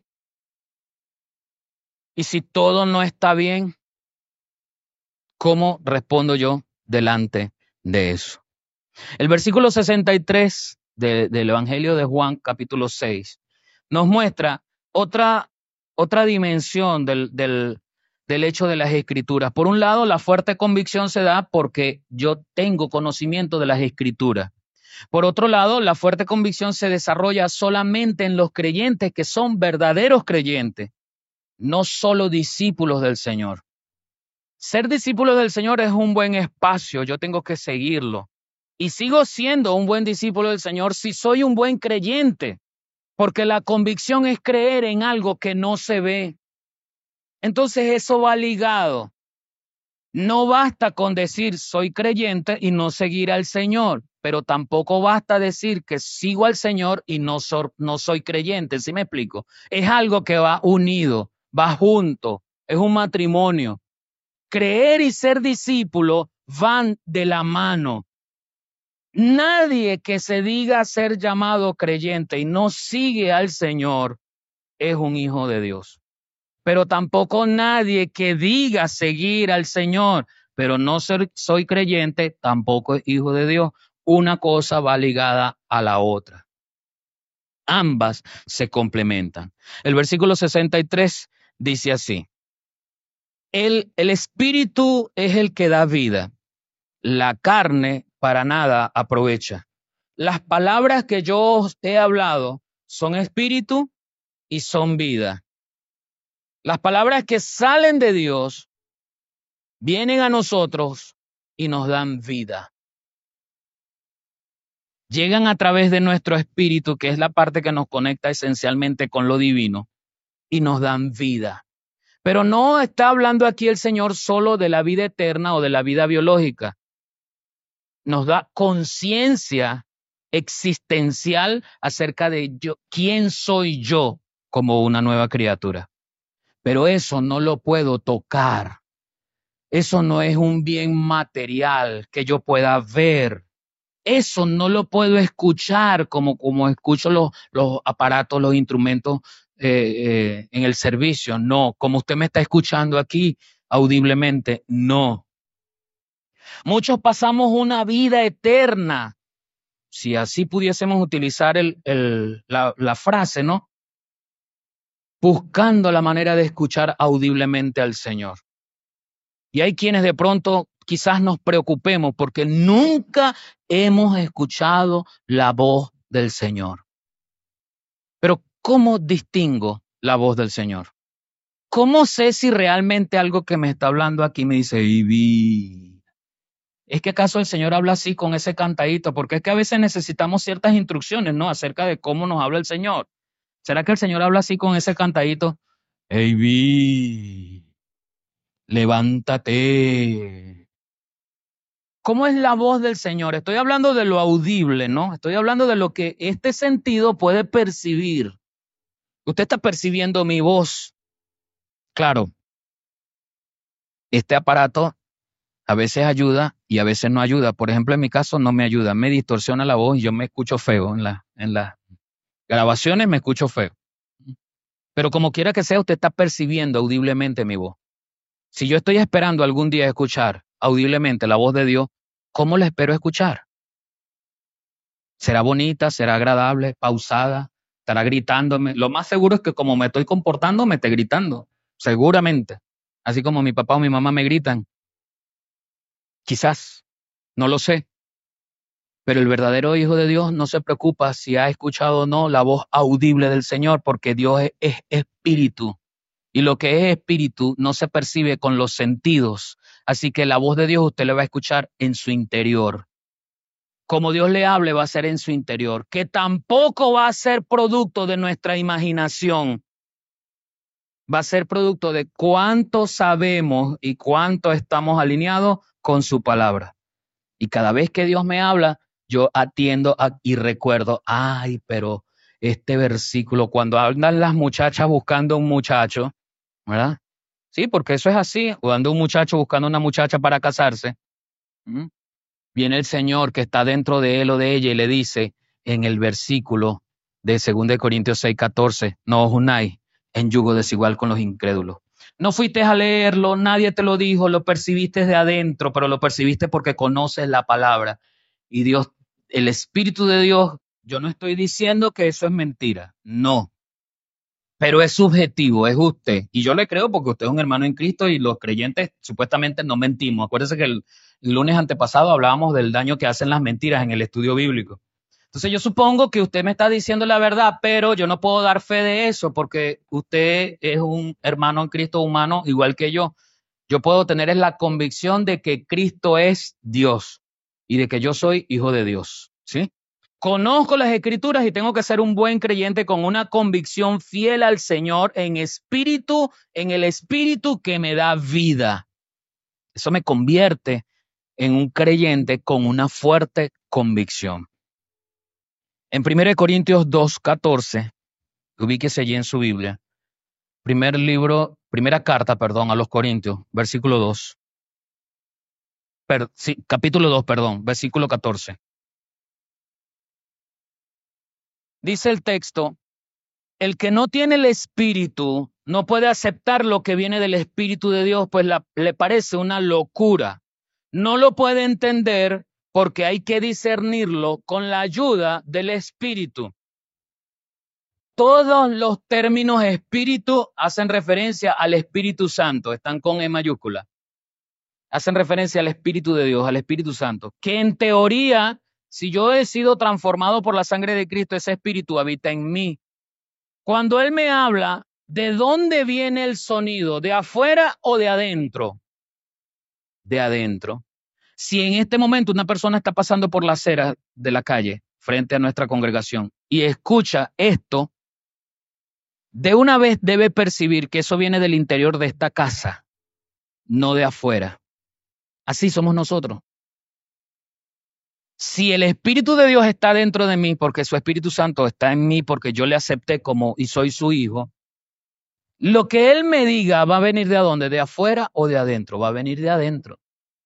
y si todo no está bien, ¿cómo respondo yo delante de eso? El versículo sesenta y tres de, del Evangelio de Juan, capítulo seis, nos muestra otra, otra dimensión del, del, del hecho de las Escrituras. Por un lado, la fuerte convicción se da porque yo tengo conocimiento de las Escrituras. Por otro lado, la fuerte convicción se desarrolla solamente en los creyentes que son verdaderos creyentes, no solo discípulos del Señor. Ser discípulo del Señor es un buen espacio, yo tengo que seguirlo. Y sigo siendo un buen discípulo del Señor si soy un buen creyente, porque la convicción es creer en algo que no se ve. Entonces eso va ligado. No basta con decir soy creyente y no seguir al Señor, pero tampoco basta decir que sigo al Señor y no, so, no soy creyente. ¿Sí me explico? Es algo que va unido, va junto, es un matrimonio. Creer y ser discípulo van de la mano. Nadie que se diga ser llamado creyente y no sigue al Señor es un hijo de Dios. Pero tampoco nadie que diga seguir al Señor, pero no ser, soy creyente, tampoco es hijo de Dios. Una cosa va ligada a la otra. Ambas se complementan. El versículo sesenta y tres dice así: el, el espíritu es el que da vida, la carne para nada aprovecha. Las palabras que yo os he hablado son espíritu y son vida. Las palabras que salen de Dios vienen a nosotros y nos dan vida. Llegan a través de nuestro espíritu, que es la parte que nos conecta esencialmente con lo divino, y nos dan vida. Pero no está hablando aquí el Señor solo de la vida eterna o de la vida biológica. Nos da conciencia existencial acerca de yo, quién soy yo como una nueva criatura. Pero eso no lo puedo tocar. Eso no es un bien material que yo pueda ver. Eso no lo puedo escuchar como, como escucho los, los aparatos, los instrumentos eh, eh, en el servicio. No, como usted me está escuchando aquí audiblemente, no. Muchos pasamos una vida eterna, si así pudiésemos utilizar el, el, la, la frase, ¿no? Buscando la manera de escuchar audiblemente al Señor. Y hay quienes de pronto quizás nos preocupemos porque nunca hemos escuchado la voz del Señor. Pero ¿cómo distingo la voz del Señor? ¿Cómo sé si realmente algo que me está hablando aquí me dice, Ibi? ¿Es que acaso el Señor habla así con ese cantadito? Porque es que a veces necesitamos ciertas instrucciones, ¿no? Acerca de cómo nos habla el Señor. ¿Será que el Señor habla así con ese cantadito? Ibi, levántate. ¿Cómo es la voz del Señor? Estoy hablando de lo audible, ¿no? Estoy hablando de lo que este sentido puede percibir. Usted está percibiendo mi voz. Claro, este aparato a veces ayuda y a veces no ayuda. Por ejemplo, en mi caso no me ayuda. Me distorsiona la voz y yo me escucho feo. En, la, en las grabaciones me escucho feo. Pero como quiera que sea, usted está percibiendo audiblemente mi voz. Si yo estoy esperando algún día escuchar audiblemente la voz de Dios, ¿cómo la espero escuchar? ¿Será bonita? ¿Será agradable? ¿Pausada? ¿Estará gritándome? Lo más seguro es que como me estoy comportando, me esté gritando. Seguramente. Así como mi papá o mi mamá me gritan. Quizás. No lo sé. Pero el verdadero Hijo de Dios no se preocupa si ha escuchado o no la voz audible del Señor, porque Dios es, es espíritu. Y lo que es espíritu no se percibe con los sentidos. Así que la voz de Dios usted le va a escuchar en su interior. Como Dios le hable, va a ser en su interior, que tampoco va a ser producto de nuestra imaginación. Va a ser producto de cuánto sabemos y cuánto estamos alineados con su palabra. Y cada vez que Dios me habla, yo atiendo a, y recuerdo, ay, pero este versículo, cuando andan las muchachas buscando un muchacho, ¿verdad? Sí, porque eso es así, cuando un muchacho buscando una muchacha para casarse, ¿m? Viene el Señor que está dentro de él o de ella y le dice en el versículo de dos Corintios seis, catorce, no os unáis en yugo desigual con los incrédulos. No fuiste a leerlo, nadie te lo dijo, lo percibiste de adentro, pero lo percibiste porque conoces la palabra. Y Dios, el Espíritu de Dios, yo no estoy diciendo que eso es mentira, no. pero es subjetivo, es usted. Y yo le creo porque usted es un hermano en Cristo y los creyentes supuestamente no mentimos. Acuérdese que el, el lunes antepasado hablábamos del daño que hacen las mentiras en el estudio bíblico. Entonces yo supongo que usted me está diciendo la verdad, pero yo no puedo dar fe de eso porque usted es un hermano en Cristo humano igual que yo. Yo puedo tener es la convicción de que Cristo es Dios y de que yo soy hijo de Dios, ¿sí? Conozco las Escrituras y tengo que ser un buen creyente con una convicción fiel al Señor en espíritu, en el espíritu que me da vida. Eso me convierte en un creyente con una fuerte convicción. En primera Corintios dos, catorce, ubíquese allí en su Biblia. Primer libro, primera carta, perdón, a los Corintios, versículo dos. Per, sí, capítulo dos, perdón, versículo catorce. Dice el texto, el que no tiene el Espíritu no puede aceptar lo que viene del Espíritu de Dios, pues la, le parece una locura. No lo puede entender porque hay que discernirlo con la ayuda del Espíritu. Todos los términos espíritu hacen referencia al Espíritu Santo, están con E mayúscula. Hacen referencia al Espíritu de Dios, al Espíritu Santo, que en teoría, si yo he sido transformado por la sangre de Cristo, ese Espíritu habita en mí. Cuando Él me habla, ¿de dónde viene el sonido? ¿De afuera o de adentro? De adentro. Si en este momento una persona está pasando por la acera de la calle frente a nuestra congregación y escucha esto, de una vez debe percibir que eso viene del interior de esta casa, no de afuera. Así somos nosotros. Si el Espíritu de Dios está dentro de mí, porque su Espíritu Santo está en mí, porque yo le acepté como y soy su hijo, lo que Él me diga va a venir de dónde, de afuera o de adentro, va a venir de adentro.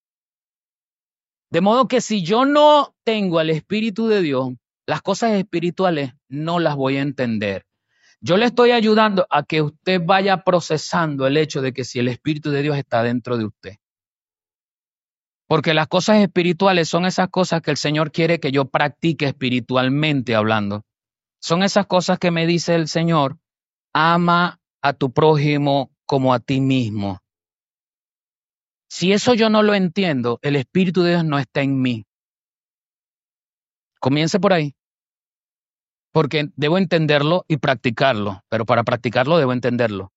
De modo que si yo no tengo al Espíritu de Dios, las cosas espirituales no las voy a entender. Yo le estoy ayudando a que usted vaya procesando el hecho de que si el Espíritu de Dios está dentro de usted. Porque las cosas espirituales son esas cosas que el Señor quiere que yo practique espiritualmente hablando. Son esas cosas que me dice el Señor, ama a tu prójimo como a ti mismo. Si eso yo no lo entiendo, el Espíritu de Dios no está en mí. Comience por ahí. Porque debo entenderlo y practicarlo, pero para practicarlo debo entenderlo.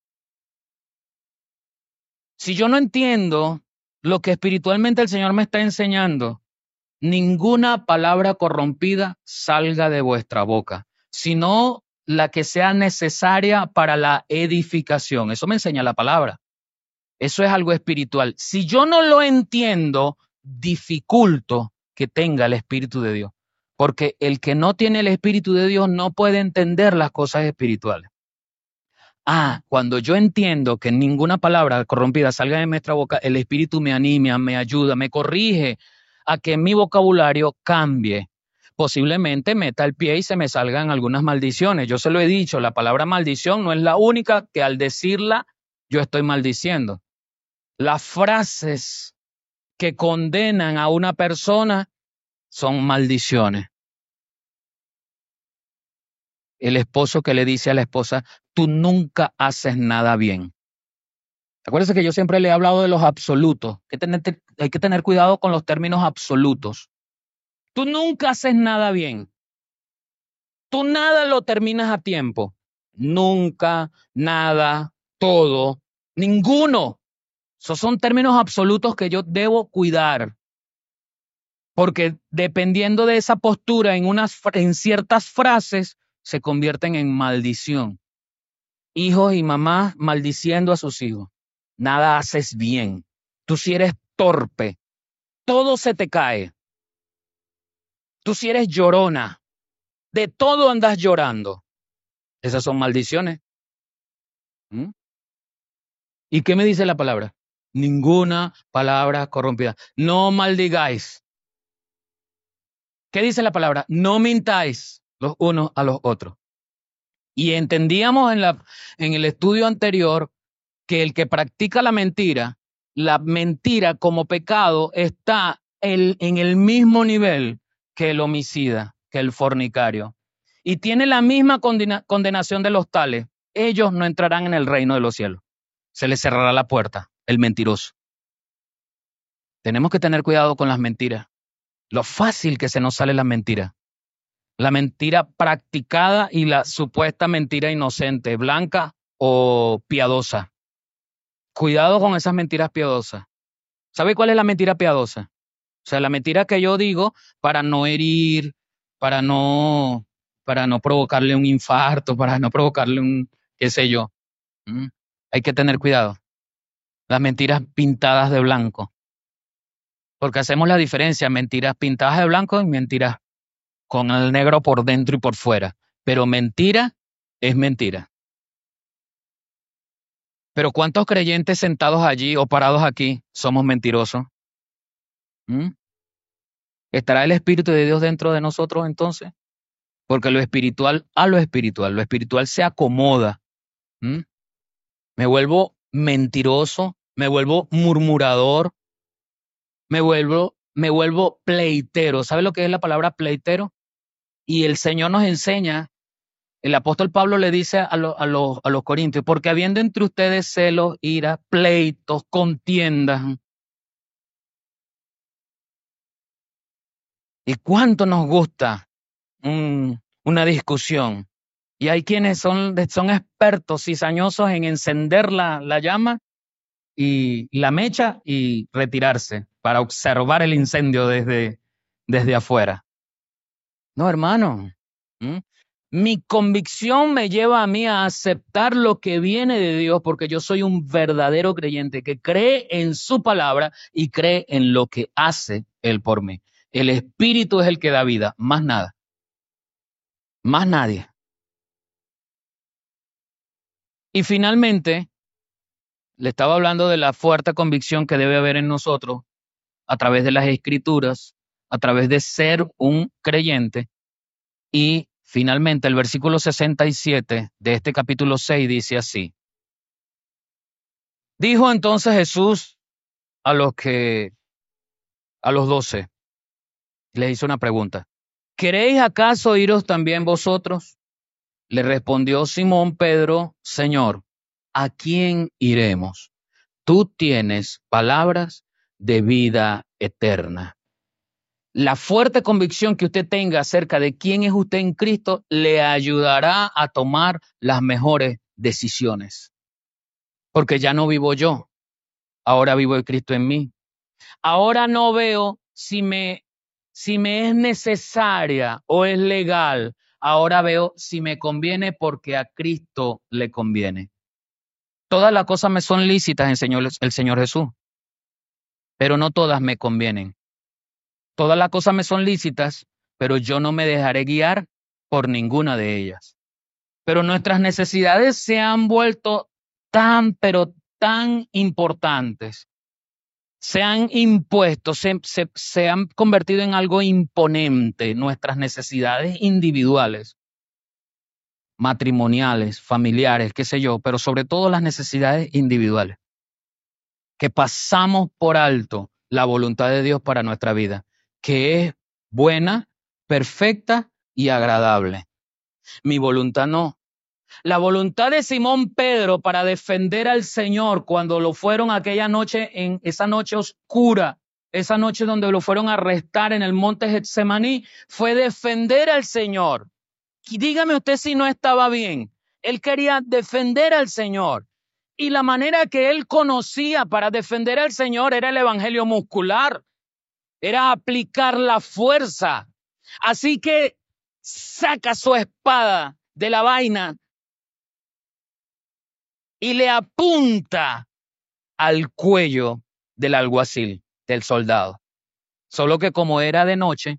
Si yo no entiendo lo que espiritualmente el Señor me está enseñando, ninguna palabra corrompida salga de vuestra boca, sino la que sea necesaria para la edificación. Eso me enseña la palabra. Eso es algo espiritual. Si yo no lo entiendo, dificulto que tenga el Espíritu de Dios. Porque el que no tiene el Espíritu de Dios no puede entender las cosas espirituales. Ah, cuando yo entiendo que ninguna palabra corrompida salga de nuestra boca, el Espíritu me anima, me ayuda, me corrige a que mi vocabulario cambie. Posiblemente meta el pie y se me salgan algunas maldiciones. Yo se lo he dicho, la palabra maldición no es la única que al decirla yo estoy maldiciendo. Las frases que condenan a una persona son maldiciones. El esposo que le dice a la esposa, tú nunca haces nada bien. Acuérdense que yo siempre le he hablado de los absolutos. Hay que tener, hay que tener cuidado con los términos absolutos. Tú nunca haces nada bien. Tú nada lo terminas a tiempo. Nunca, nada, todo, ninguno. Esos son términos absolutos que yo debo cuidar. Porque dependiendo de esa postura en, unas, en ciertas frases, se convierten en maldición. Hijos y mamás maldiciendo a sus hijos. Nada haces bien. Tú si eres torpe, todo se te cae. Tú si eres llorona, de todo andas llorando. Esas son maldiciones. ¿Mm? ¿Y qué me dice la palabra? Ninguna palabra corrompida. No maldigáis. ¿Qué dice la palabra? No mintáis los unos a los otros. Y entendíamos en, la, en el estudio anterior que el que practica la mentira, la mentira como pecado está el, en el mismo nivel que el homicida, que el fornicario. Y tiene la misma condena, condenación de los tales. ellos no entrarán en el reino de los cielos. Se les cerrará la puerta, el mentiroso. Tenemos que tener cuidado con las mentiras. Lo fácil que se nos sale la mentira. La mentira practicada y la supuesta mentira inocente, blanca o piadosa. Cuidado con esas mentiras piadosas. ¿Sabe cuál es la mentira piadosa? O sea, la mentira que yo digo para no herir, para no, para no provocarle un infarto, para no provocarle un, qué sé yo. ¿Mm? Hay que tener cuidado. Las mentiras pintadas de blanco. Porque hacemos la diferencia, mentiras pintadas de blanco y mentiras con el negro por dentro y por fuera. Pero mentira es mentira. Pero ¿cuántos creyentes sentados allí o parados aquí somos mentirosos? ¿Mm? ¿Estará el Espíritu de Dios dentro de nosotros entonces? Porque lo espiritual a lo espiritual, lo espiritual se acomoda. ¿Mm? Me vuelvo mentiroso, me vuelvo murmurador, me vuelvo, me vuelvo pleitero. ¿Sabe lo que es la palabra pleitero? Y el Señor nos enseña, el apóstol Pablo le dice a, lo, a, los, a los corintios, porque habiendo entre ustedes celos, ira, pleitos, contiendas. ¿Y cuánto nos gusta un, una discusión? Y hay quienes son, son expertos cizañosos en encender la, la llama y la mecha y retirarse para observar el incendio desde, desde afuera. No, hermano. ¿Mm? Mi convicción me lleva a mí a aceptar lo que viene de Dios porque yo soy un verdadero creyente que cree en su palabra y cree en lo que hace Él por mí. El Espíritu es el que da vida, más nada, más nadie. Y finalmente, le estaba hablando de la fuerte convicción que debe haber en nosotros a través de las Escrituras, a través de ser un creyente. Y finalmente el versículo sesenta y siete de este capítulo seis dice así. Dijo entonces Jesús a los que, a los doce, les hizo una pregunta. ¿Queréis acaso iros también vosotros? Le respondió Simón Pedro, Señor, ¿a quién iremos? Tú tienes palabras de vida eterna. La fuerte convicción que usted tenga acerca de quién es usted en Cristo le ayudará a tomar las mejores decisiones. Porque ya no vivo yo, ahora vivo el Cristo en mí. Ahora no veo si me, si me es necesaria o es legal. Ahora veo si me conviene porque a Cristo le conviene. Todas las cosas me son lícitas, enseñó el Señor Jesús, pero no todas me convienen. Todas las cosas me son lícitas, pero yo no me dejaré guiar por ninguna de ellas. Pero nuestras necesidades se han vuelto tan, pero tan importantes. Se han impuesto, se, se, se han convertido en algo imponente, nuestras necesidades individuales, matrimoniales, familiares, qué sé yo, pero sobre todo las necesidades individuales, que pasamos por alto la voluntad de Dios para nuestra vida, que es buena, perfecta y agradable. Mi voluntad no. La voluntad de Simón Pedro para defender al Señor cuando lo fueron aquella noche, en esa noche oscura, esa noche donde lo fueron a arrestar en el monte Getsemaní, fue defender al Señor. Y dígame usted si no estaba bien. Él quería defender al Señor. Y la manera que él conocía para defender al Señor era el evangelio muscular. Era aplicar la fuerza. Así que saca su espada de la vaina y le apunta al cuello del alguacil, del soldado. Solo que como era de noche,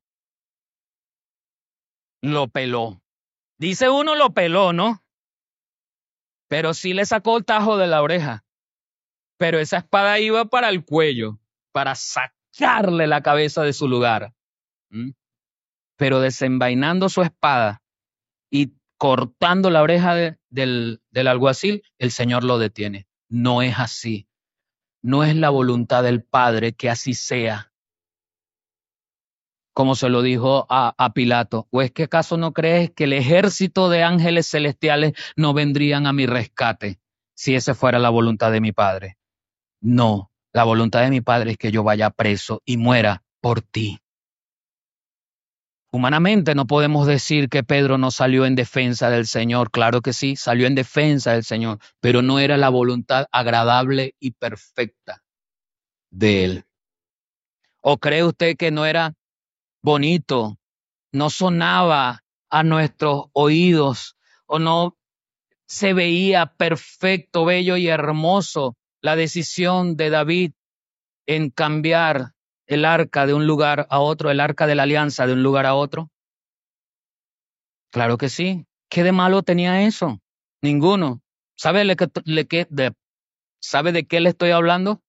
lo peló. Dice uno lo peló, ¿no? Pero sí le sacó el tajo de la oreja. Pero esa espada iba para el cuello, para sacarle la cabeza de su lugar. ¿Mm? Pero desenvainando su espada y cortando la oreja de, del, del alguacil, el Señor lo detiene. No es así. No es la voluntad del Padre que así sea. como se lo dijo a, a Pilato. ¿O es que acaso no crees que el ejército de ángeles celestiales no vendrían a mi rescate si esa fuera la voluntad de mi Padre? No, la voluntad de mi Padre es que yo vaya preso y muera por ti. Humanamente no podemos decir que Pedro no salió en defensa del Señor. Claro que sí, salió en defensa del Señor, pero no era la voluntad agradable y perfecta de él. ¿O cree usted que no era bonito, no sonaba a nuestros oídos o no se veía perfecto, bello y hermoso la decisión de David en cambiar el arca de un lugar a otro, el arca de la alianza de un lugar a otro? Claro que sí. ¿Qué de malo tenía eso? Ninguno. ¿Sabe, le, le, de, ¿Sabe de qué le estoy hablando?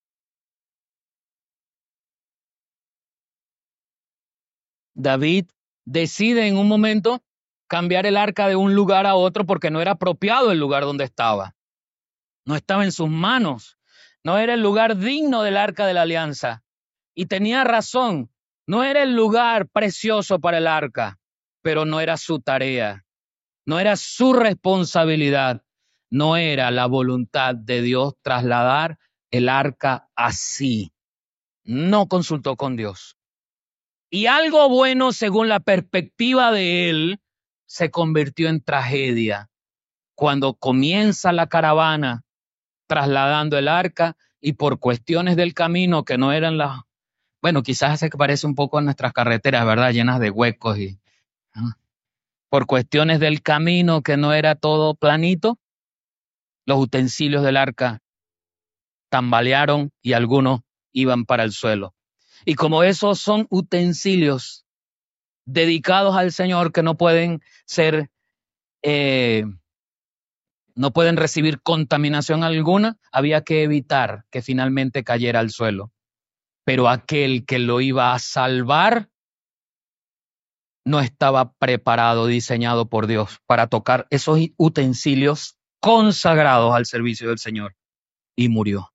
David decide en un momento cambiar el arca de un lugar a otro porque no era apropiado el lugar donde estaba. No estaba en sus manos. No era el lugar digno del arca de la alianza. Y tenía razón. No era el lugar precioso para el arca, pero no era su tarea. No era su responsabilidad. No era la voluntad de Dios trasladar el arca así. No consultó con Dios. Y algo bueno, según la perspectiva de él, se convirtió en tragedia. Cuando comienza la caravana trasladando el arca y por cuestiones del camino que no eran las... Bueno, quizás se parece un poco a nuestras carreteras, ¿verdad? Llenas de huecos y... ¿no? Por cuestiones del camino que no era todo planito, los utensilios del arca tambalearon y algunos iban para el suelo. Y como esos son utensilios dedicados al Señor que no pueden ser, eh, no pueden recibir contaminación alguna, había que evitar que finalmente cayera al suelo. Pero aquel que lo iba a salvar no estaba preparado, diseñado por Dios para tocar esos utensilios consagrados al servicio del Señor, y murió.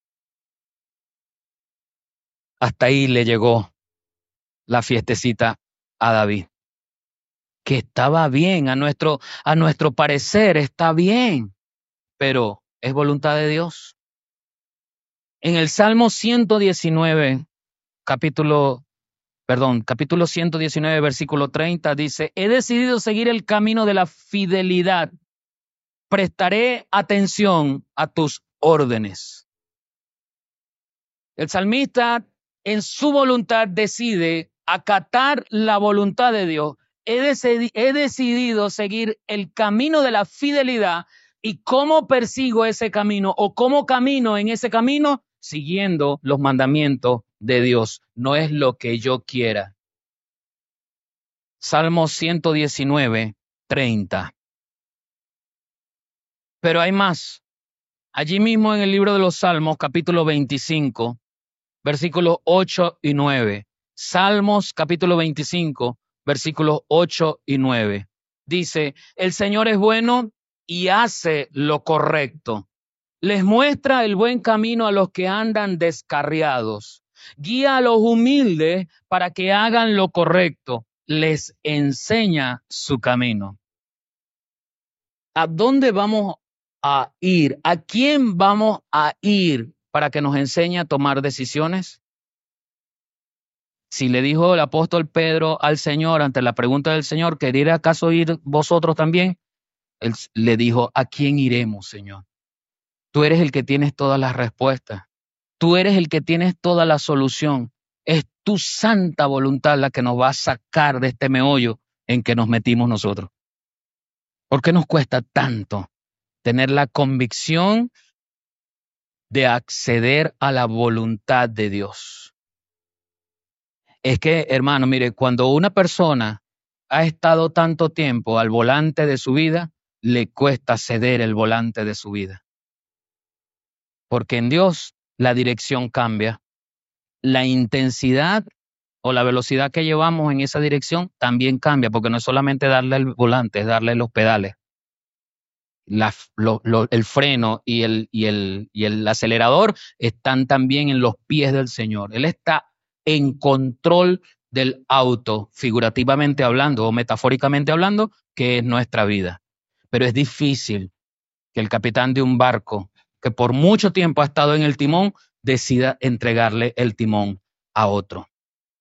Hasta ahí le llegó la fiestecita a David, que estaba bien, a nuestro, a nuestro parecer está bien, pero es voluntad de Dios. En el Salmo ciento diecinueve, capítulo, perdón, capítulo ciento diecinueve, versículo treinta, dice: he decidido seguir el camino de la fidelidad, prestaré atención a tus órdenes. El salmista en su voluntad decide acatar la voluntad de Dios. He, decidi- he decidido seguir el camino de la fidelidad. ¿Y cómo persigo ese camino o cómo camino en ese camino? Siguiendo los mandamientos de Dios. No es lo que yo quiera. Salmo ciento diecinueve, treinta. Pero hay más. Allí mismo en el libro de los Salmos, capítulo veinticinco, versículos ocho y nueve. Salmos capítulo veinticinco, versículos ocho y nueve. Dice: el Señor es bueno y hace lo correcto. Les muestra el buen camino a los que andan descarriados. Guía a los humildes para que hagan lo correcto. Les enseña su camino. ¿A dónde vamos a ir? ¿A quién vamos a ir para que nos enseñe a tomar decisiones? Si le dijo el apóstol Pedro al Señor ante la pregunta del Señor, ¿queréis acaso ir vosotros también? Él le dijo: ¿a quién iremos, Señor? Tú eres el que tienes todas las respuestas. Tú eres el que tienes toda la solución. Es tu santa voluntad la que nos va a sacar de este meollo en que nos metimos nosotros. ¿Por qué nos cuesta tanto tener la convicción de acceder a la voluntad de Dios? Es que, hermano, mire, cuando una persona ha estado tanto tiempo al volante de su vida, le cuesta ceder el volante de su vida. Porque en Dios la dirección cambia. La intensidad o la velocidad que llevamos en esa dirección también cambia, porque no es solamente darle el volante, es darle los pedales. La, lo, lo, el freno y el, y, el, y el acelerador están también en los pies del Señor. Él está en control del auto, figurativamente hablando o metafóricamente hablando, que es nuestra vida. Pero es difícil que el capitán de un barco que por mucho tiempo ha estado en el timón decida entregarle el timón a otro.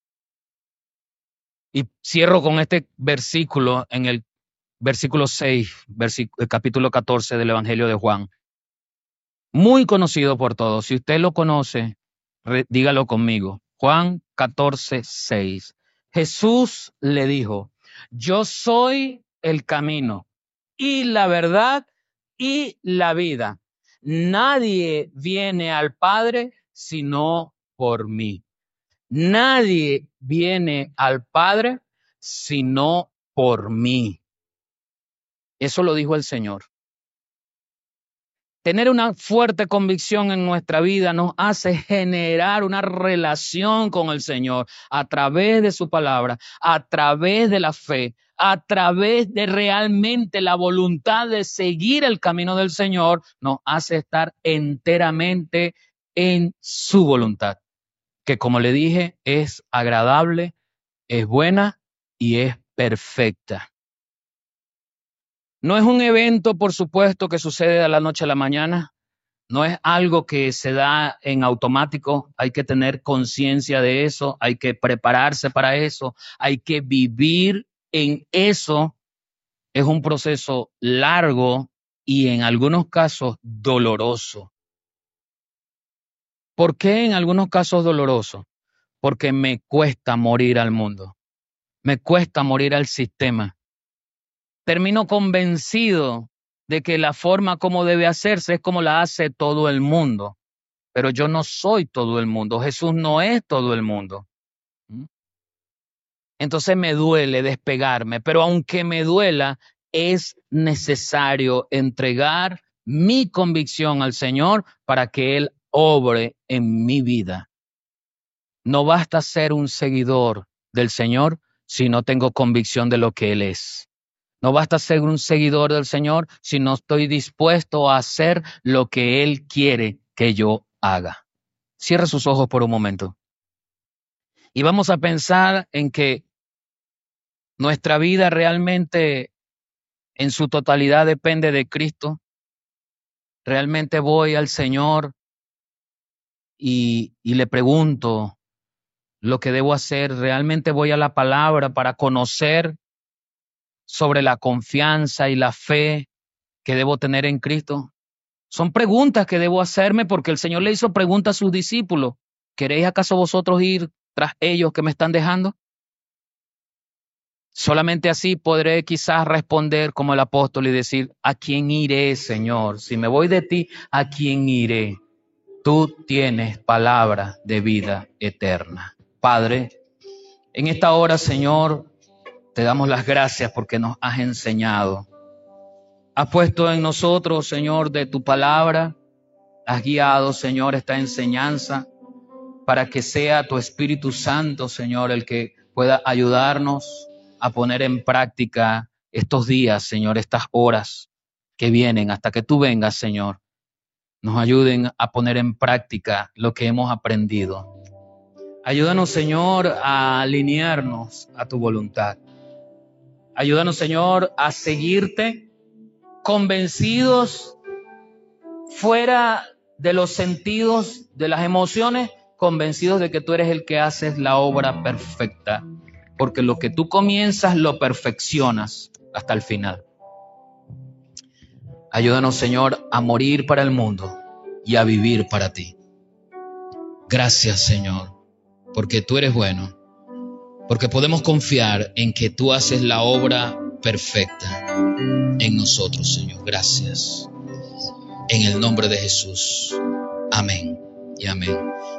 Y cierro con este versículo en el versículo seis, versículo, capítulo catorce del Evangelio de Juan. Muy conocido por todos. Si usted lo conoce, re, dígalo conmigo. Juan catorce, seis. Jesús le dijo, yo soy el camino y la verdad y la vida. Nadie viene al Padre sino por mí. Nadie viene al Padre sino por mí. Eso lo dijo el Señor. Tener una fuerte convicción en nuestra vida nos hace generar una relación con el Señor a través de su palabra, a través de la fe, a través de realmente la voluntad de seguir el camino del Señor, nos hace estar enteramente en su voluntad, que como le dije, es agradable, es buena y es perfecta. No es un evento, por supuesto, que sucede de la noche a la mañana. No es algo que se da en automático. Hay que tener conciencia de eso. Hay que prepararse para eso. Hay que vivir en eso. Es un proceso largo y en algunos casos doloroso. ¿Por qué en algunos casos doloroso? Porque me cuesta morir al mundo. Me cuesta morir al sistema. Termino convencido de que la forma como debe hacerse es como la hace todo el mundo. Pero yo no soy todo el mundo. Jesús no es todo el mundo. Entonces me duele despegarme, pero aunque me duela, es necesario entregar mi convicción al Señor para que Él obre en mi vida. No basta ser un seguidor del Señor si no tengo convicción de lo que Él es. No basta ser un seguidor del Señor si no estoy dispuesto a hacer lo que Él quiere que yo haga. Cierra sus ojos por un momento. Y vamos a pensar en que nuestra vida realmente en su totalidad depende de Cristo. Realmente voy al Señor y, y le pregunto lo que debo hacer. Realmente voy a la palabra para conocer sobre la confianza y la fe que debo tener en Cristo. Son preguntas que debo hacerme porque el Señor le hizo preguntas a sus discípulos. ¿Queréis acaso vosotros ir tras ellos que me están dejando? Solamente así podré quizás responder como el apóstol y decir, ¿a quién iré, Señor? Si me voy de ti, ¿a quién iré? Tú tienes palabra de vida eterna. Padre, en esta hora, Señor, te damos las gracias porque nos has enseñado. Has puesto en nosotros, Señor, de tu palabra. Has guiado, Señor, esta enseñanza para que sea tu Espíritu Santo, Señor, el que pueda ayudarnos a poner en práctica estos días, Señor, estas horas que vienen hasta que tú vengas, Señor. Nos ayuden a poner en práctica lo que hemos aprendido. Ayúdanos, Señor, a alinearnos a tu voluntad. Ayúdanos, Señor, a seguirte convencidos fuera de los sentidos, de las emociones, convencidos de que tú eres el que haces la obra perfecta, porque lo que tú comienzas lo perfeccionas hasta el final. Ayúdanos, Señor, a morir para el mundo y a vivir para ti. Gracias, Señor, porque tú eres bueno, porque podemos confiar en que tú haces la obra perfecta en nosotros, Señor. Gracias. En el nombre de Jesús. Amén y amén.